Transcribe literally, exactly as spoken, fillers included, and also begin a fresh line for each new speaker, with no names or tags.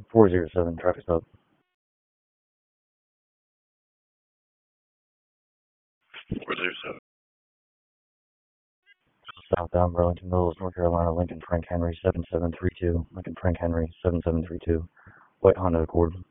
four zero seven, traffic stop.
four zero seven.
Southbound Burlington Mills, North Carolina, Lincoln Frank Henry seven seven three two. Lincoln Frank Henry seven seven three two. White Honda Accord.